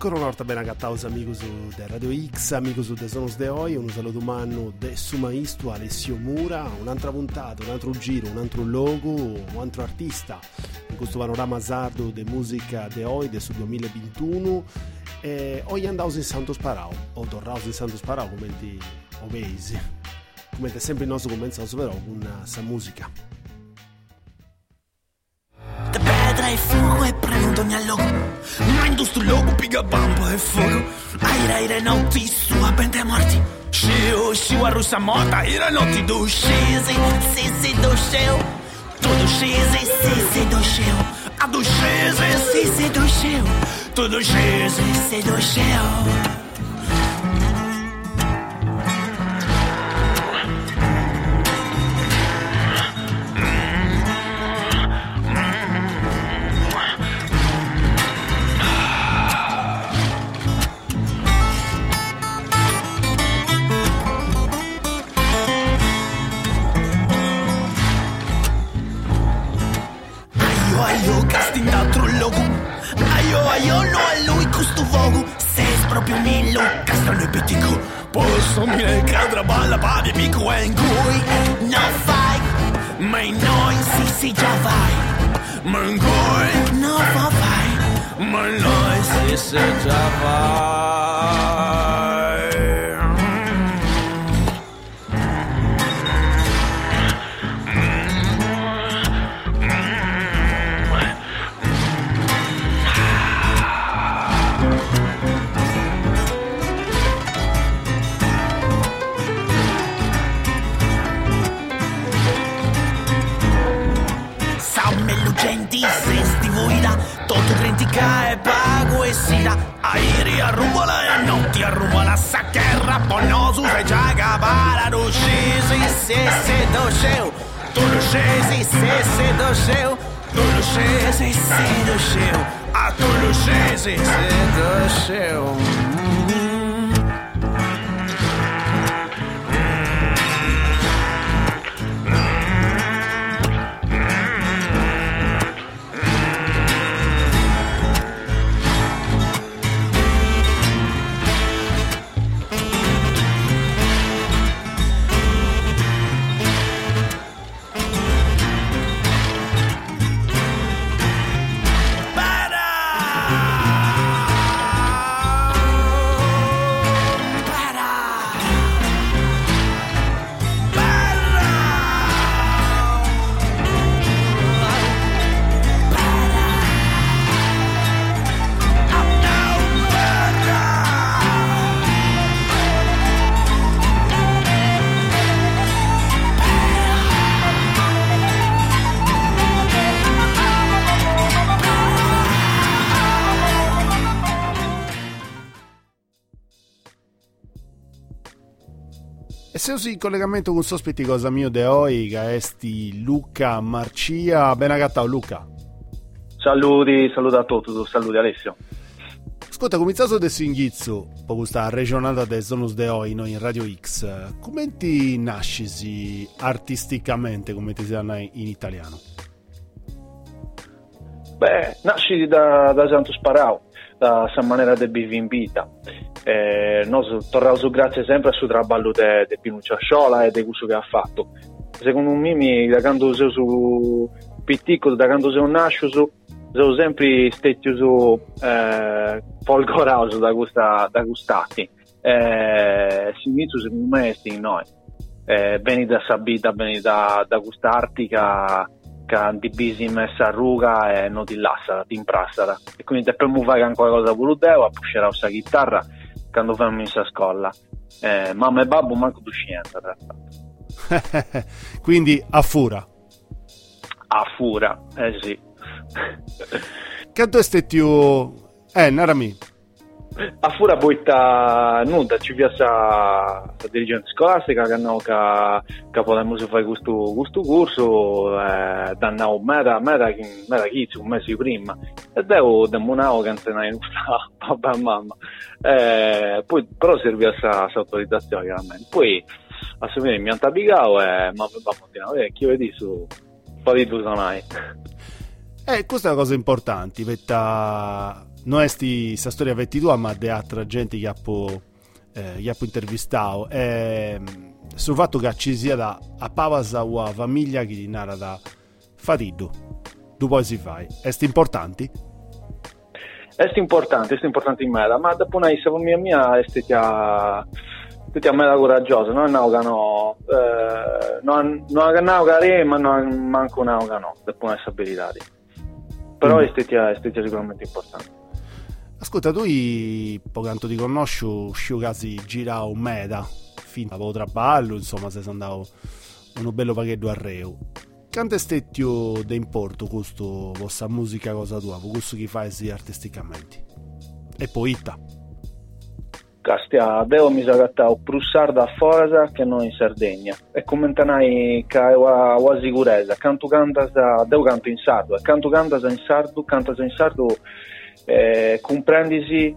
Ancora una volta ben agattaus amigos de Radio X, amigos de Sonos de Oi, un saluto umano de su maestro Alessio Mura, un'altra puntata, un altro giro, un altro logo, un altro artista in questo panorama sardo de musica de Oi, de su 2021. Oggi andaus in Santos Parau, o torraus in Santos Parau, come ti obeisi, come te sempre il nostro commenzato però con sa musica. De pedra e fuoco e prendo ogni logo, ma industro logo piga bamba e fuoco. Aire notti su a bende morti, sciu a russa morta, aire notti do scesi, si do sceu, tudo scesi, si do sceu, a do scesi, si do sceu, tudo scesi, si do sceu. Aio, no a lui questo vogo, sei proprio Milo, castrano e pitico. Posso mi cadra balla, pari, pico e in cui non fai, ma in noi si già vai. Ma in cui non vai, ma in noi si già vai. Se voida, tutto critica e pago e sida. Airi a ruola e notti a ruola, saccherra, ponosu e giaga, bara, do scesi, se do sceu, tu lo scesi, se do sceu, tu lo scesi, se do sceu, a tu lo scesi, se do sceu. Siamo in collegamento con sospetti cosa mio de Oi, che esti Luca Marcia. Ben agattato Luca. Saluti a tutti, saluti Alessio. Ascolta, cominciato adesso in Ghizzo, per questa regionata de Sonos de Oi, noi in Radio X, come ti nasci artisticamente, come ti si chiama in italiano? Beh, nasci da Santos Parau, da sta maniera di vivere in vita. Noi torniamo grazie sempre al suo lavoro di Pinuccia Sciola e di quello che ha fatto. Secondo me, da quando sei su piccolo, da quando sei nasciuto, sono sempre stato folgoroso da gustati. L'inizio secondo me è in noi. Vieni da Sabita, vieni da quest'arte che di bisi messa a ruga e non ti lascia, ti imprastara. E quindi per me fare anche qualcosa voluteo, a pushare la chitarra quando fanno in scuola. Mamma e babbo manco tu scienza. Quindi a fura. A fura, sì. Quanto è stato narami. A fura poi nulla, ci piace la dirigenza scolastica che potremmo fare questo corso, danno meta chizzi un mese prima e devo demonare che non è papà e mamma, poi però serve questa autorizzazione chiaramente, poi a sapere mi hanno tabicato e mamma e papà continuano, chi vedi su poi tu sonai. Questa è una cosa importante, perché non è sta storia vetti tua, ma di altra gente che ha intervistato, sul fatto che ci sia da a Pavasa o a famiglia che narra da Fatido, tu poi si fai, è importanti? È importante in me, ma dopo una famiglia mia è stata mega coraggiosa, non naugano, non naugare, ma non manco naugano, dopo una stabilità. Però è stata sicuramente importante. Ascolta, tu pocanto ti conosco, uscivo quasi gira un meta, fino a traballo, insomma, se andato uno bello pacchetto a Reu. Quanto è stato di importo questo vostra musica cosa tua, questo che fai artisticamente? E poi Ita. Castia, devo mi sagattare più sarda a Forasa che non in Sardegna. E commentanai che ho sicurezza, canto devo canto in sardo, e canto in sardo, comprendisi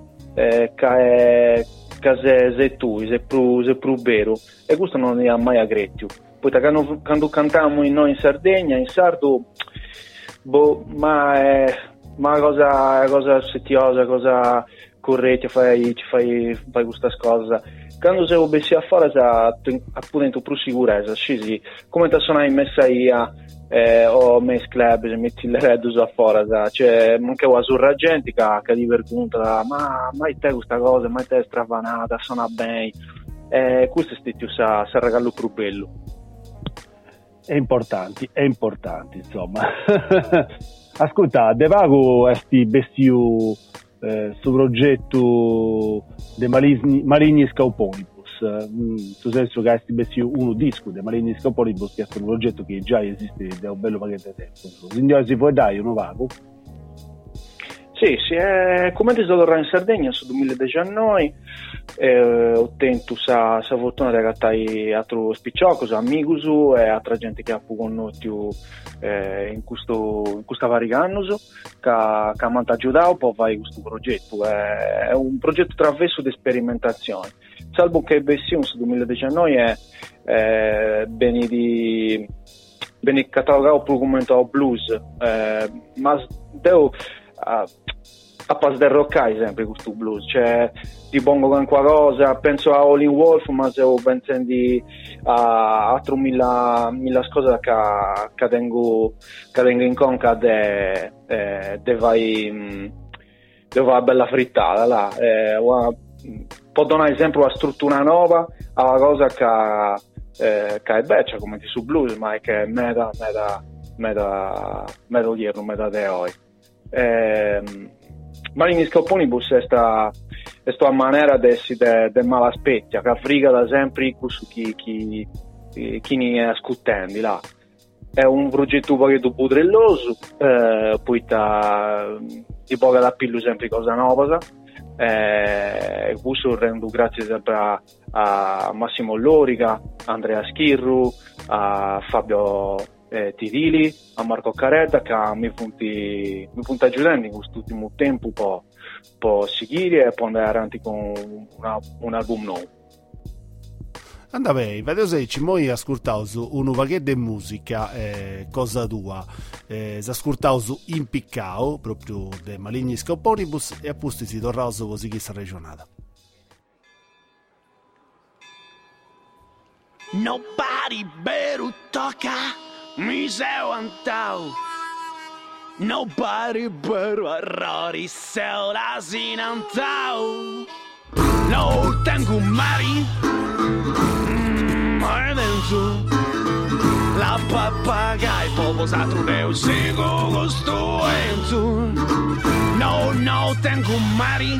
che sei tu, sei più vero, e questo non è mai aggretto. Poi quando cantiamo noi in Sardegna, in sardo, ma è cosa settiosa, cosa corretta, ci fai questa cosa. Quando sei obessi a fare, appunto più sicurezza, sì, come te sono messa io, o mes club, se metti le redus a fare, cioè, anche la surra gente che di vergogna, ma te questa cosa, ma te è stravanata, suona bene, questo è stato sa regalo più bello. È importante, insomma. Ascolta, De Vago esti bestiu su progetto de Maligni Scauponibus, nel senso che esti bestiu uno disco de Maligni Scauponibus, che è un progetto che già esiste da un bello pacchetto di tempo. Quindi si può dare un Vago? Sì, come ti sono tornato in Sardegna sul 2019, ho tenuto sa fortuna di agattare altro spicciocco, amigos e altra gente che ha conosciuto in questa varigannoso, che mi ha aiutato poi fare questo progetto. È un progetto traverso di sperimentazione. Salvo che Bession sul 2019 è bene catalogato come blues, ma devo a pas del rockai sempre questo blues, cioè ti pongo con qualcosa, penso a Howlin' Wolf, ma se pensando a altro mille cose che tengo in conca de vai bella frittata là, può dare esempio una struttura nuova a una cosa che è beccia come ti su blues, ma è che è meta odierno, meta de oggi. Maligni Scauponibus è sta maniera de malaspecchia che friga da sempre chi ne ascoltando là. È un progetto un po' budrelloso, poi ti poca da pillo sempre cosa nuova, questo rendo grazie sempre a Massimo Lorica, Andrea Schirru, a Fabio Tidili, a Marco Caretta, che mi punta aiutando in quest'ultimo tempo per seguire e poi andare avanti con un album nuovo. Andà bene, vedo se ci muovi ascoltare un pacchetto di musica, cosa tua, si ascoltava su Impiccao, proprio de Maligni Scauponibus, e appunto si torna così che sta regionata. Nobody better tocca mi seu antau. Nobody better arrori seu l'asin antau. No tengo mari mai dentro. La pappagai poposato deu sigo costruendo. No tengo mari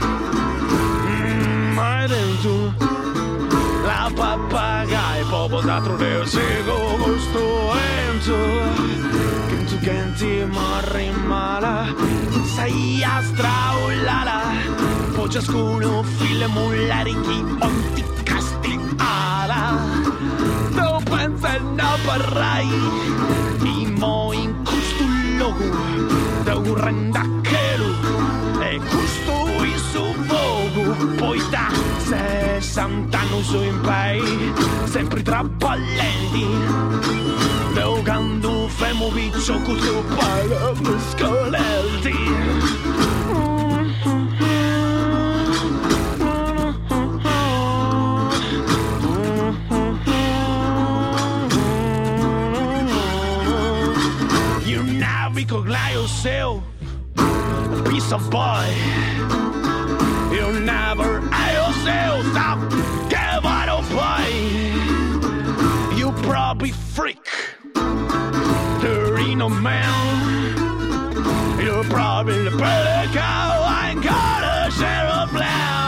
mai dentro. La pappagai poposato deu sigo costruendo. Che ti morri male, sei a straulala. Poi ciascuno file mullari chi on ti castiala. Non pensa no parrai, imo in questo luogo, devo rendacchelo, e questo il suo vogo. Poi da 60 anni su in pay, sempre trappallenti. Quando femo piccio con tuo palo scalenti. yourself a piece of boy. You never hate yourself, stop, give out a boy. You probably freak, there ain't no man. You're probably the pretty cow, I ain't got a share of land.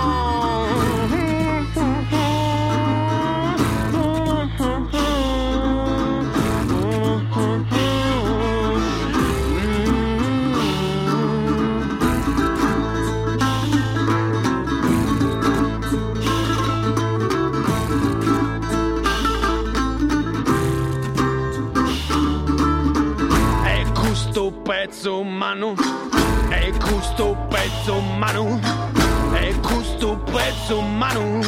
Pezzo umano, è questo pezzo umano, è questo pezzo umano,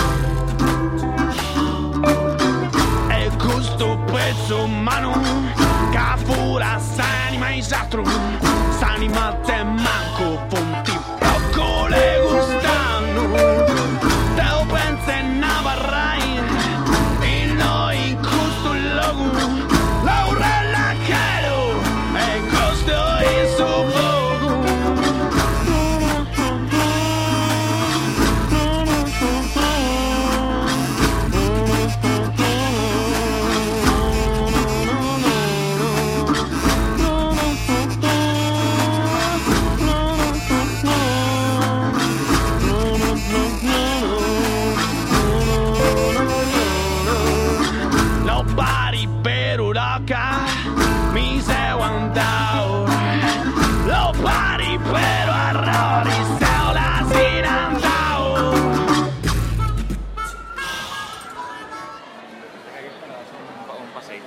è questo pezzo umano, che fura s'anima esatto, s'anima te manco punti poco le gustano, te lo pensi e ne varrai, e noi in questo luogo, Laurella Caro. Nobody better loca. Mi sei andao, lo pari però errori, se la si andao. Un passeggio.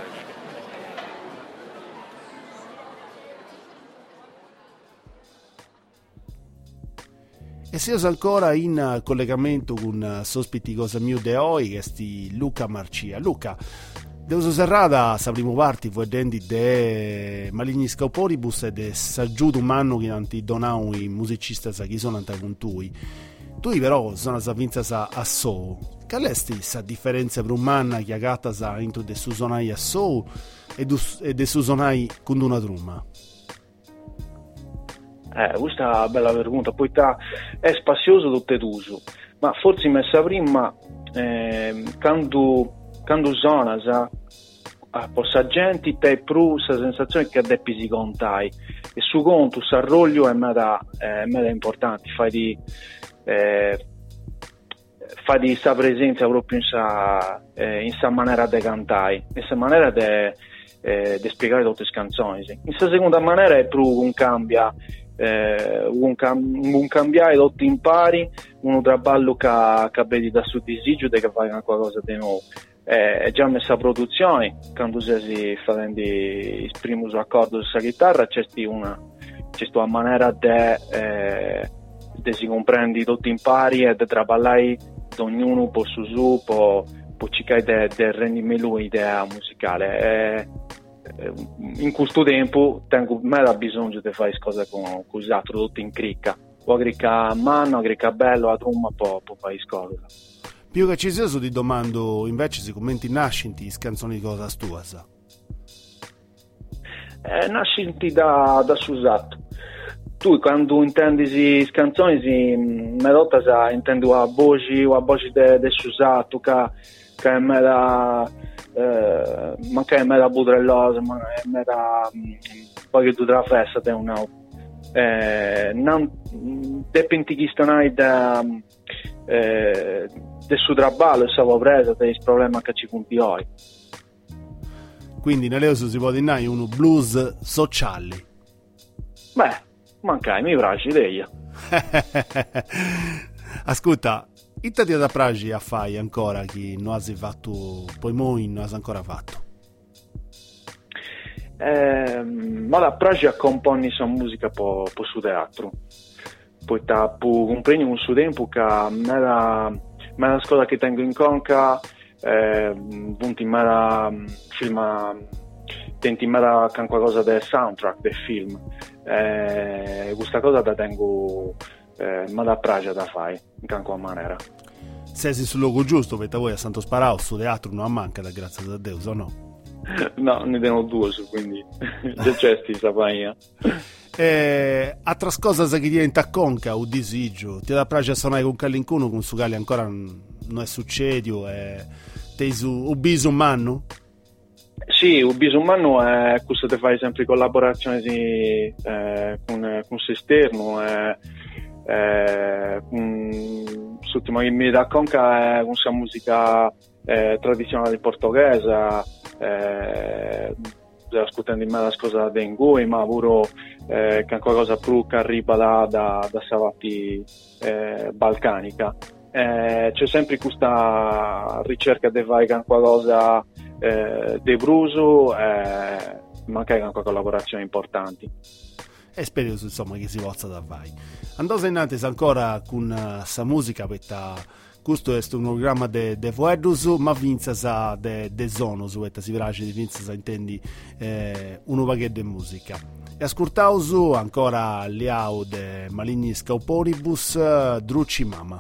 E siamo ancora in collegamento con sospiti cosa mio de oi, che sti Luca Marcia. Luca, Deus serrata sa primo parti fu dendi de maligni scauporibus e de s'aggiuto umano che non ti donau i musicisti sa chi sono anta con tui. Tui però sono sa vinza sa a so. Qual è sa differenza per un manna che agatta sa into de su sonai a so e de su sonai con una trumma? Questa è una bella pergunta, poi è spazioso tutte d'uso, ma forse messa prima quando suona possa gente te più la sensazione che deppi si contai e su conto s'arroglio è meda importante, fai di sta presenza proprio in sa maniera di cantare, in sa maniera di spiegare tutte le canzoni. In sa seconda maniera è più un cambia un cambiare tutti impari, uno traballo che vedi da su disigio che fai qualcosa di nuovo. È già messa produzione quando si fa il primo accordo sulla chitarra c'è una maniera di si comprendi tutti impari e di traballare ognuno può cercare di rendere lui idea musicale. In questo tempo tengo meno bisogno di fare cose con l'altro tutto in cricca o a cricca a mano, a cricca bello, a trumma può fare cose. Più che ci sia ti domando invece se commenti nascinti canzoni di cosa tua sa? Nascinti da Susato. Tu quando intendi canzoni medotta sa intendi a voce de Susato che è mera ma che è mera budrellosa, ma è mera poi che tu tra festa te una non depende chi stanai del suo traballo, stavo presa dei problemi che ci punti oggi. Quindi nell'euso si può dire uno blues sociali. Beh, mancai, mi piace l'idea. Ascolta, itta ti da pragi a fai ancora che non hai fatto, poi moi non hai ancora fatto? Ma la pragi accompagni sua musica po su teatro. Poi compreni un suo tempo che me la scuola che tengo in conca punti mera film tenti mera con qualcosa del soundtrack del film questa cosa la tengo ma la pragia da fare in qualche maniera. Sei sul luogo giusto perché voi a Santo Sparao su teatro non manca da grazie a Dio o no? No, ne teniamo due su, quindi già c'è sta pagina. Altra cosa che diventa conca o disagio, ti da piace suonare con Callincuno con su Galli ancora non è successo, te su ubiso un anno? Sì, ubiso un anno è questo, te fai sempre collaborazioni con esterno, l'ultima che mi dà conca è con questa musica tradizionale portoghese, ascoltando in me la cosa di Ngui, ma pure che è qualcosa più che arriva da Savati balcanica. C'è sempre questa ricerca di fare qualcosa di bruso, ma anche con collaborazioni importanti. E spero insomma che si possa da vai. Andò innanzi ancora con sa musica, perché questo è un programma de Voedus, ma vinza de Zonos, si piace di vinza intendi uno baghetto di musica. E ascoltausu ancora Liao de Maligni Scauporibus, Drucci Mama.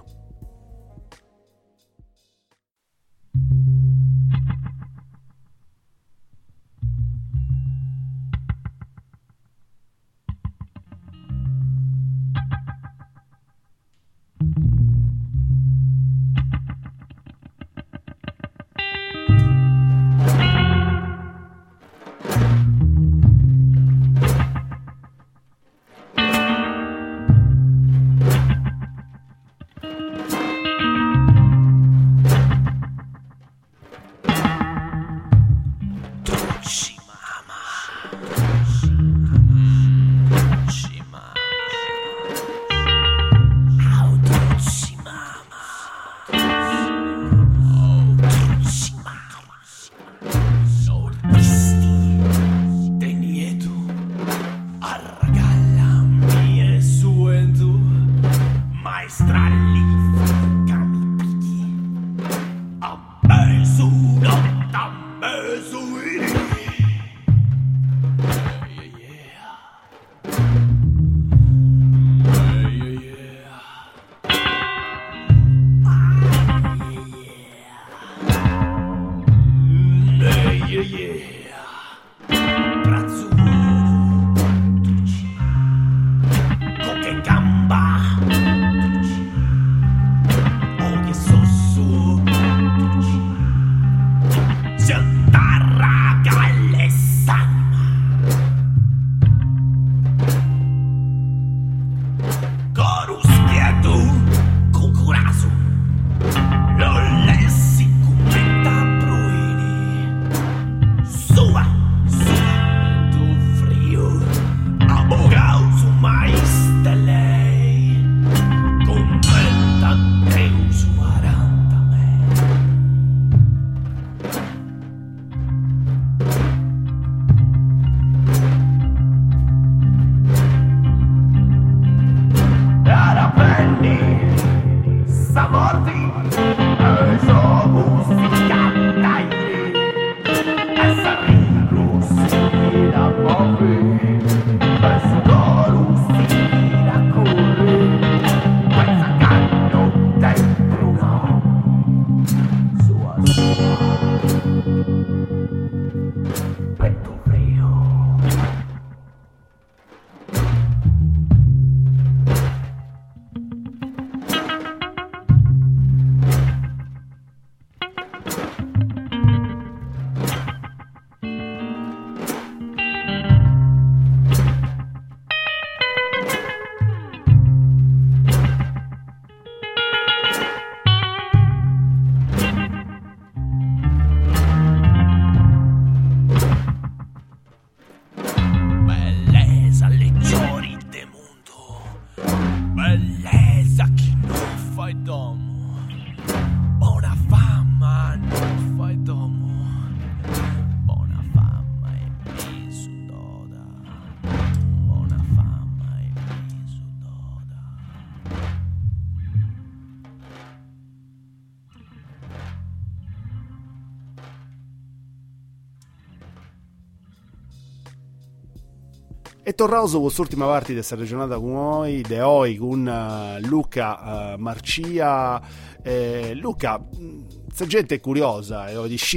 E tornamos con l'ultima parte di questa regionata con noi, de oggi con Luca Marcia. Luca, questa gente è curiosa, di sci,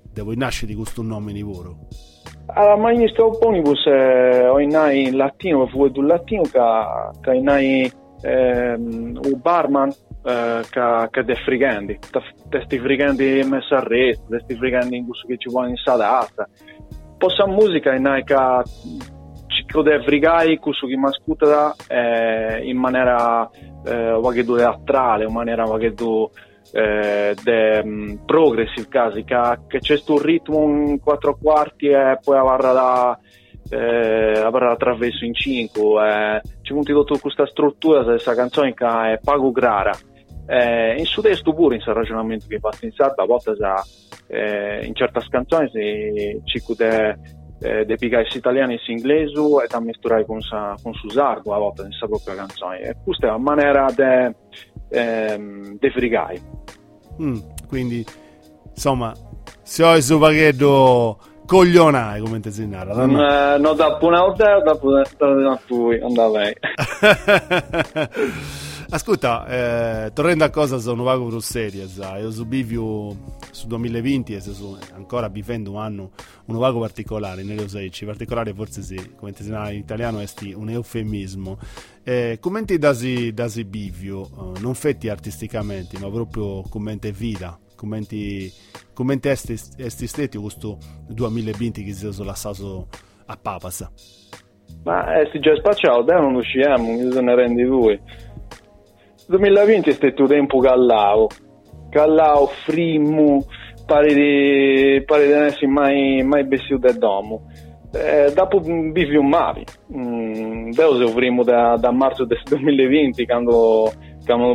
devo nascere di questo nome di voro? Allora, ma in questo ponibus ho in latino, fu du latino che in un barman che de frigandi, questi frigandi messi a resto, questi frigandi in gusto che ci vuole in salata. Possa musica in che ci de frigai questo che mi ascolta in maniera teatrale, in maniera progressive quasi, che c'è sto ritmo in 4 quarti e poi avrà attraverso in 5, c'è tutta questa struttura questa canzone che è pago grara, in sud-est pure in ragionamento che fa in sarda a volte in certe canzoni ci de pigai italiani e inglesi e da misturare con su sardo a volte in sa propria canzone, e questa è una maniera de frigai. Quindi insomma se ho il suo paghetto coglionare come te si narra, no, da una volta da tu andava. Ascolta, tornando a cosa sono vago più serie, io su bivio su 2020 e ancora vivendo un anno un vago particolare nelle usaici, particolare forse sì, come ti si narra in italiano è un eufemismo. Commenti dasi bivio, non fetti artisticamente, ma proprio commenti vita, commenti esti stati questo 2020 che si sono lasciato a papasa. Ma si già spacciato, non usciamo, mi se ne rendi due. 2020 è stato tempo callao, frimmo, pare di non essere mai vestito del domo. Dopo vivi un mavi, devo se primo da marzo del 2020 quando non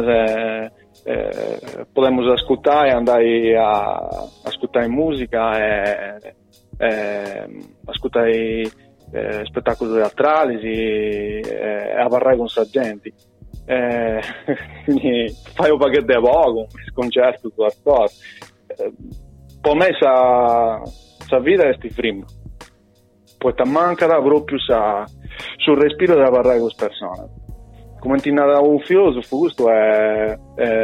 potremmo ascoltare, andare a ascoltare musica e ascoltare spettacoli teatrali e a parlare con sargenti. Quindi fai un pacchetto di poco, sconcerto tu a storia. Per me sa vita è sti prima. Poi ti manca proprio sul respiro della parlare con le persone. Come ti narra un filosofo, questo è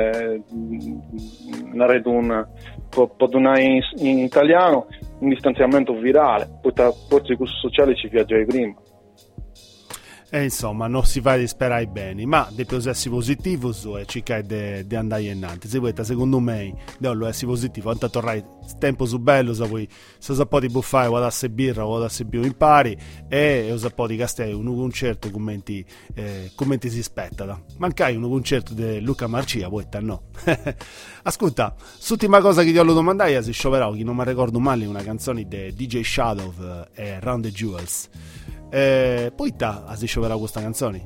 può donare in italiano un distanziamento virale, poi forse questo sociale ci viaggiai prima. Insomma, non si fa di sperare bene, ma dei processi positivi e cercare di andare innanzi. Se vuoi, secondo me, devo essere positivo, quando tornare tempo su bello, se vuoi, se sapete di buffare, vado a se birra, vado a se più impari, e se sapete di castello, un concerto, commenti si aspetta. Mancai un concerto di Luca Marcia, poi no. Ascolta, l'ultima cosa che ti voglio domandare è se scioperò, che non mi ricordo male, una canzone di DJ Shadow e Round the Jewels. Poi si scioperà questa canzone?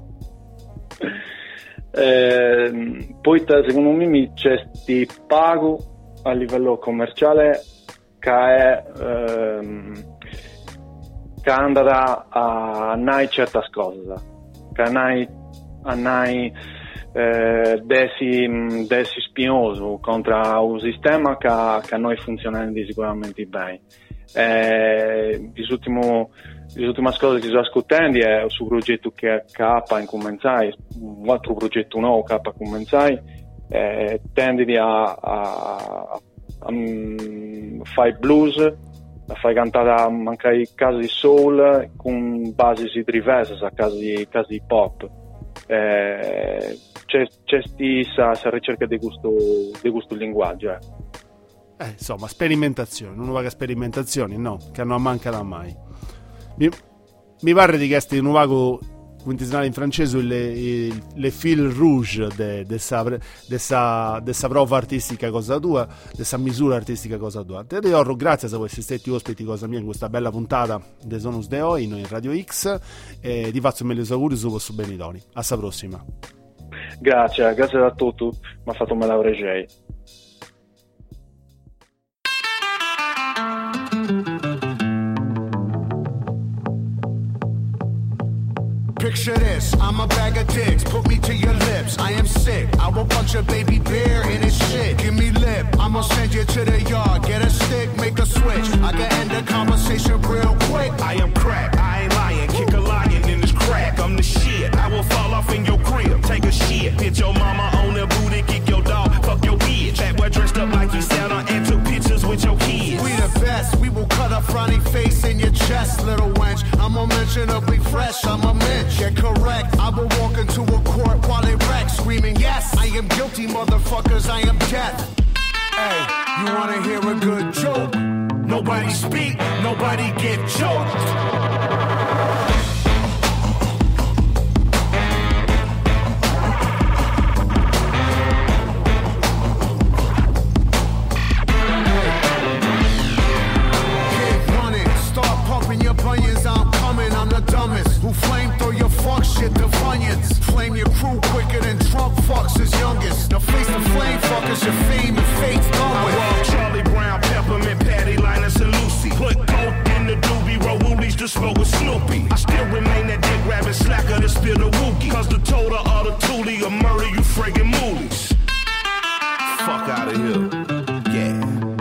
Poi secondo me c'è sti pago a livello commerciale che è che andrà a nai certe cose, che a nai desi spinoso contro un sistema che a noi funziona sicuramente bene. Le ultime cose che sto ascoltando è sul progetto che K incomenzai, un altro progetto nuovo K incomenzai, tendi a fare blues, a fare cantare mancai casi di soul con basi diverse, casi hip hop. C'è questa ricerca di questo linguaggio. Insomma, sperimentazione, una vaga sperimentazione, no, che non manca mai. Mi pare di che un vago quintesnale in francese le fil rouge de sa prova artistica cosa tua, de sa misura artistica cosa tua. Te ricordo, grazie a voi siete stati ospiti cosa mia in questa bella puntata de Sonus de Oi noi in Radio X, e ti faccio meglio auguri su vostro Benidoni. Alla prossima. Grazie a tutti, mi ha fatto me la pregei. Picture this, I'm a bag of dicks, put me to your lips, I am sick, I will punch a baby bear in his shit, give me lip, I'ma send you to the yard, get a stick, make a switch, I can end the conversation real quick. I am crack, I ain't lying, kick a lion in his crack, I'm the shit, I will fall off in your crib, take a shit, hit your mama on the booty, kick your dog, fuck your bitch, that boy dressed up like he sat on and took pictures with your kids. frowny face in your chest, little wench. I'm unmentionably fresh, I'm a mensch. Yeah, correct. I will walk into a court while it wrecks, screaming, yes, I am guilty, motherfuckers, I am death. Hey, you wanna hear a good joke? Nobody speak, nobody get choked. Who flame throw your fuck shit to Funyuns. Flame your crew quicker than Trump fucks his youngest. Now face the flame fuckers, your fame and fate's done with. I roll Charlie Brown, Peppermint, Patty, Linus and Lucy. Put coke in the doobie, roll woolies to smoke with Snoopy. I still remain that dick rabbit slacker to spill the wookie. Cause the total of the toolie will murder you friggin' moolies. Fuck out of here. Yeah.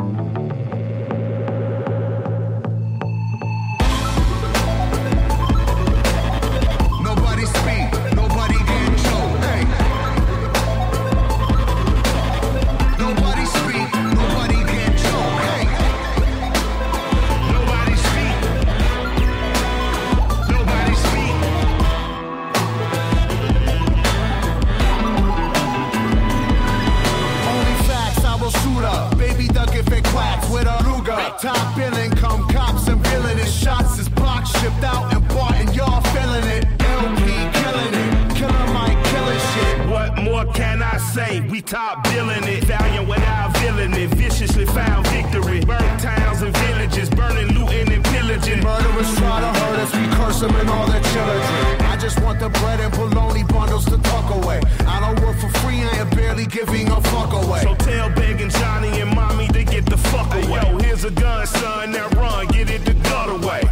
Top billing, come cops and villainous shots is block shipped out and bought and y'all feeling it. LP killing it, Killer Mike killing shit. What more can I say? We top billing it, valiant without villainy, viciously found victory. Burn towns and villages, burning, looting and pillaging. Murderers try to hurt us, we curse them and all their children. I just want the bread and bologna bundles to tuck away. I don't work for free, I am barely giving a fuck away. So tell begging Johnny and Mommy to get the fuck away. Yo, here's a gun, son, now run, get it the gut away.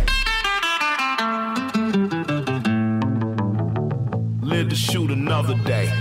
Live to shoot another day.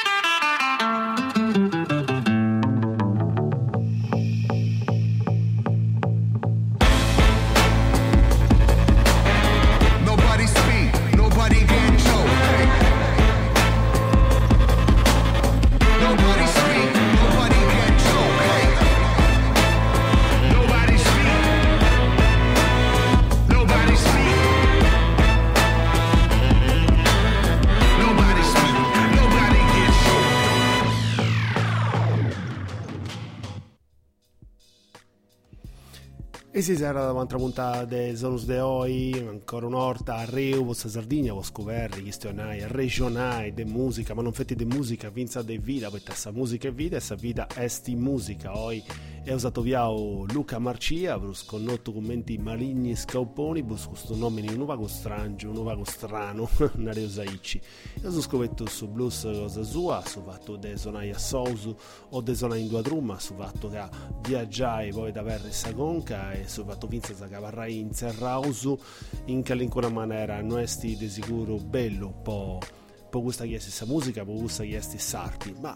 E si sarà un'altra puntata de Sonus de Oi, ancora un'orta a Reu, vostra Sardegna, vos scoverri, questionai, regionai de musica, ma non fatti de musica, vinza de vita, perché essa musica è vita, essa vita esti musica. Oi è usato viao Luca Marcia, per sconnotto commenti maligni scauponi, per questo nome un vago strangio, un vago strano, Nario Saici. Io sono scoperto su blues cosa sua, su fatto de sonai a Sousu o de sonai in due trumma, su fatto che viaggiai poi da Verre Sagonca e su fatto vinza sa cavarrai in Serrausu, in che in maniera non esti di sicuro bello, po' questa chiesa sta musica, po' questa chiesa sarti, ma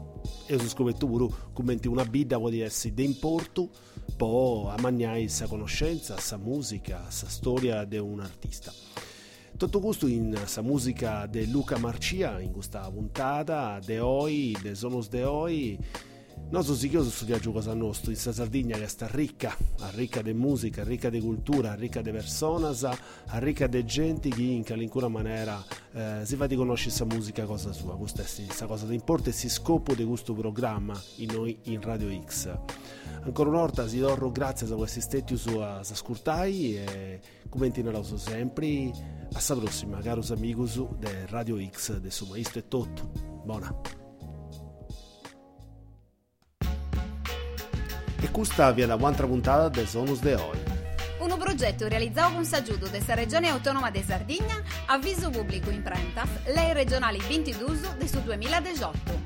io sono scoperto pure commenti una bidda può essere de importo, poi a magnai sa conoscenza, sa musica, sa storia di un artista. Tutto questo in sa musica di Luca Marcia in questa puntata de Oi, de Sonus de Oi. Noi sono sicuro su viaggio cosa nostro in sta Sardegna che sta ricca di musica, ricca di cultura, ricca di personas, ricca di gente che in qualunque maniera si fa di conoscere questa musica cosa sua. Questa è questa cosa che importa e si scopo di questo programma in noi in Radio X. Ancora una volta si dorro grazie a questi stetti su ascoltai e commenti noi lo so sempre. Alla prossima caros amigos de Radio X de Suma. Isto è tutto. Buona. E questa viene la altra puntata del Sonus de Oi. Un progetto realizzato con s'aggiudo della Regione Autonoma de Sardegna, avviso pubblico in prentas, lei regionali 22 del 2018.